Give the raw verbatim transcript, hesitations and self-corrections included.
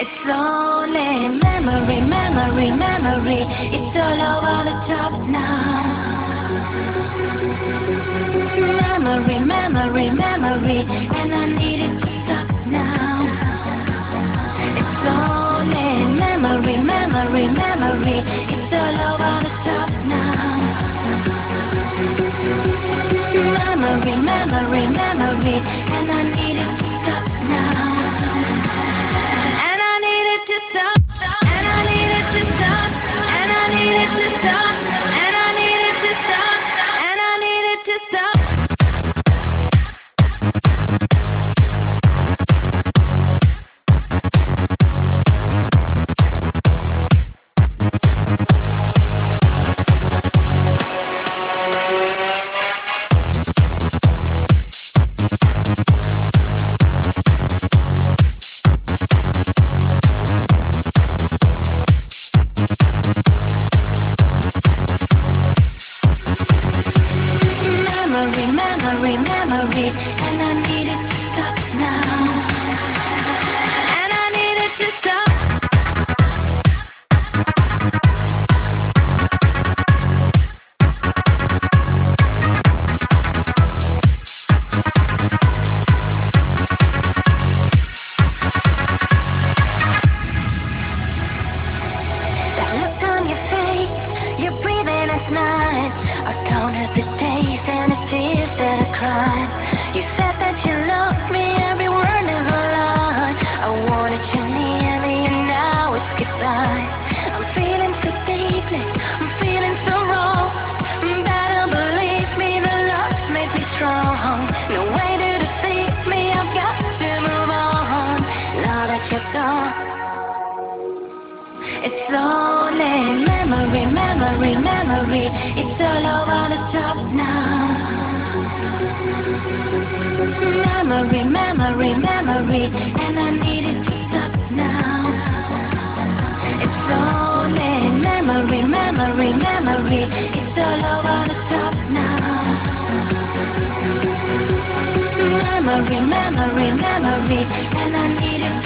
It's only memory, memory, memory. It's all over the top now. Memory, memory, memory, and I need it to stop now. It's only memory, memory, memory. It's all over the top now. Memory, memory, memory, and I need it to stop now. And I need it to stop. And I need it to stop. And I need it to stop. And I need it to stop. And I need it to stop. Memory, memory, memory, and I need it to stop now. And I need it to stop. That look on your face, your breathing is mine. I counted the days and the tears that I cried. You said that you loved me, every word is a lie. I wanted you near me and now it's goodbye. I'm feeling so deeply, I'm feeling so wrong. Better believe me, the love's made me strong. No way to defeat me, I've got to move on. Now that you're gone, it's only memory, memory, memory. It's all over the top now. Memory, memory, memory, and I need it to stop now. It's only memory, memory, memory. It's all over the top now. Memory, memory, memory, and I need it